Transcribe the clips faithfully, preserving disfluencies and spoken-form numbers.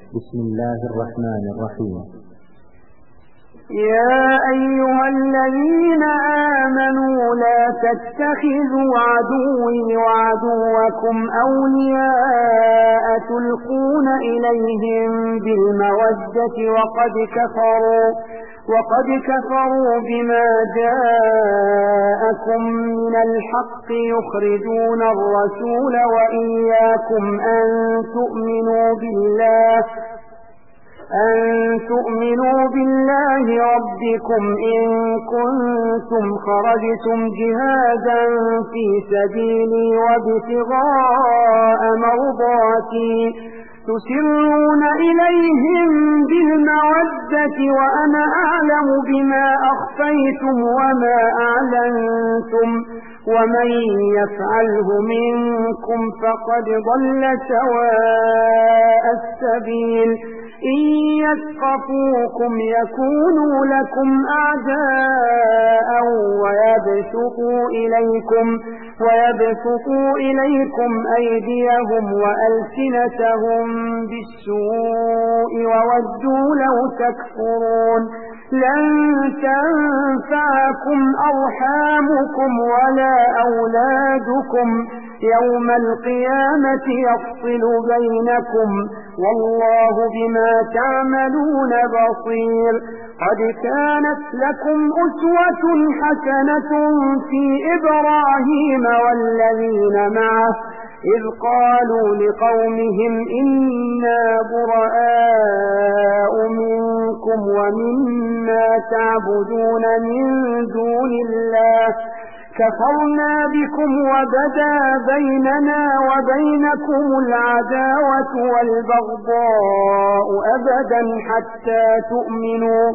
بسم الله الرحمن الرحيم. يا أيها الذين آمنوا لا تتخذوا عدوي وعدوكم أولياء تلقون إليهم بالمودة وقد كفروا وقد كفروا بما جاءكم من الحق يخرجون الرسول وإياكم أن تؤمنوا بالله أن تؤمنوا بالله ربكم إن كنتم خرجتم جهادا في سبيلي وابتغاء مرضاتي تسرون إليهم بالمودة وأنا أعلم بما أخفيتم وما أعلنتم ومن يفعله منكم فقد ضل سواء السبيل إن يثقفوكم يكونوا لكم أعداء ويبسطوا إليكم ويبسطوا إليكم أيديهم وألسنتهم بالسوء وودوا لو تكفرون لن تنفعكم أرحامكم ولا أولادكم يوم القيامة يفصل بينكم والله بما تعملون بصير. قد كانت لكم أسوة حسنة في إبراهيم والذين معه إذ قالوا لقومهم إنا براء منكم ومما تعبدون من دون الله كفرنا بكم وبدا بيننا وبينكم العداوة والبغضاء أبدا حتى تؤمنوا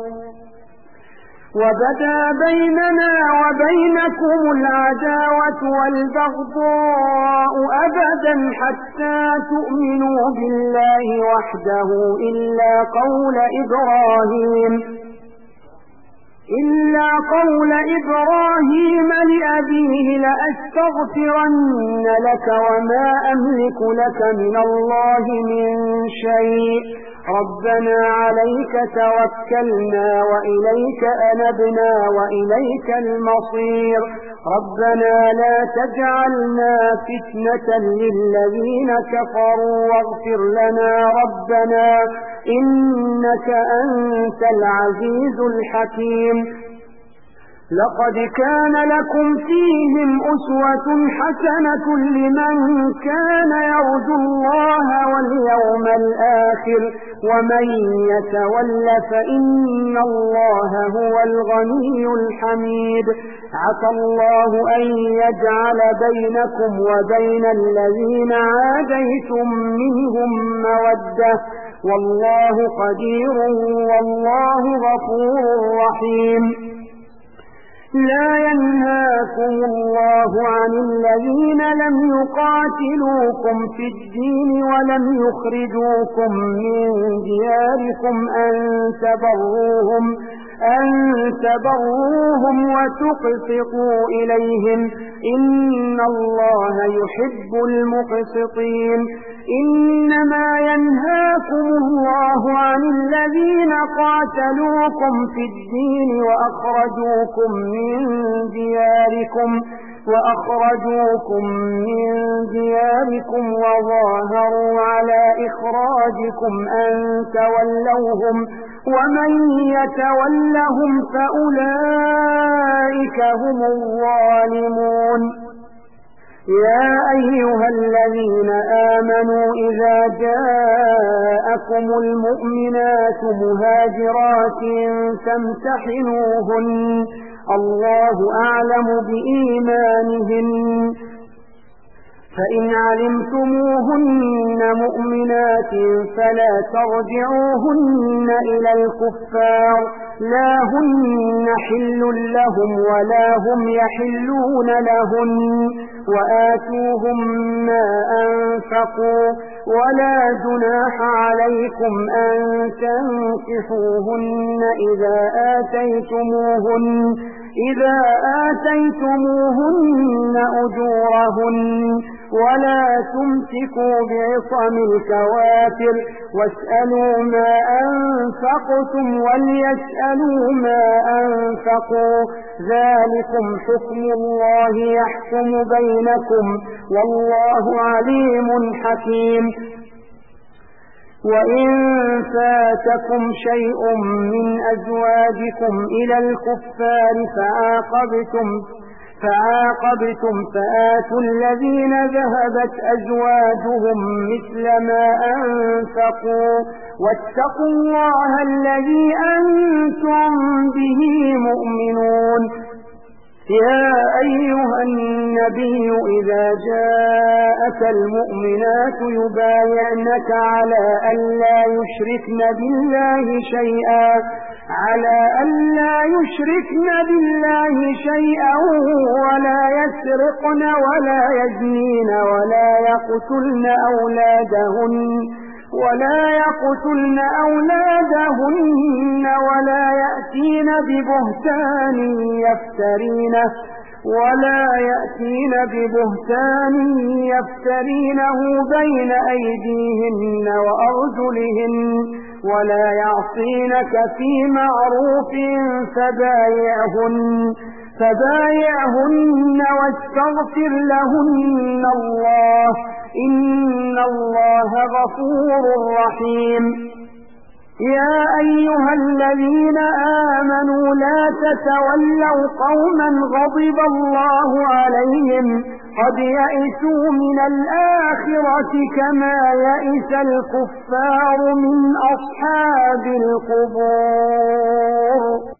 وبدا بيننا وبينكم العداوة والبغضاء أبدا حتى تؤمنوا بالله وحده إلا قول إبراهيم إلا قول إبراهيم لأبيه لأستغفرن لك وما أملك لك من الله من شيء ربنا عليك توكلنا وإليك أنبنا وإليك المصير ربنا لا تجعلنا فتنة للذين كفروا واغفر لنا ربنا إنك أنت العزيز الحكيم. لقد كان لكم فيهم أسوة حسنة لمن كان يرجو الله واليوم الآخر ومن يتول فإن الله هو الغني الحميد. عسى الله أن يجعل بينكم وبين الذين عاديتم منهم مودة والله قدير والله غفور رحيم. لا ينهاكم الله عن الذين لم يقاتلوكم في الدين ولم يخرجوكم من دياركم أن تبروهم أن تبروهم وتقسطوا إليهم إن الله يحب المقسطين. إنما ينهاكم الله عن الذين قاتلوكم في الدين وأخرجوكم من دياركم وأخرجوكم من دياركم وظاهروا على إخراجكم أن تولوهم ومن يتولهم فأولئك هم الظالمون. يا أيها الذين آمنوا إذا جاءكم المؤمنات مهاجرات فامتحنوهن الله أعلم بإيمانهن فإن علمتموهن مؤمنات فلا ترجعوهن إلى الكفار لا هن حل لهم ولا هم يحلون لهن وآتوهم ما أنفقوا ولا جناح عليكم أن تنكحوهن إذا آتيتموهن إذا آتيتموهن أجورهن ولا تمسكوا بعصم الكوافر واسألوا ما أنفقتم وليسألوا ما أنفقوا ذلكم حكم الله يحكم بينكم والله عليم حكيم وإن فاتكم شيء من أزواجكم إلى الكفار فعاقبتم فعاقبتم فآتوا الذين ذهبت أزواجهم مثل ما أنفقوا واتقوا الله الذي أنتم به مؤمنون يا أيها النبي إذا جاءك المؤمنات يبايعنك على أن لا يشركن بالله شيئا على أن لا يشركن بالله شيئا ولا يسرقن ولا يزنين ولا يقتلن أولادهن ولا يقتلن أولادهن ولا يأتين ببهتان يفترينه ولا يأتين ببهتان يفترينه بين أيديهن وأرجلهن ولا يعصينك في معروف فبايعهن فبايعهن واستغفر لهن الله إن الله غفور رحيم يا أيها الذين آمنوا لا تتولوا قوما غضب الله عليهم قد يئسوا من الآخرة كما يئس الكفار من أصحاب القبور.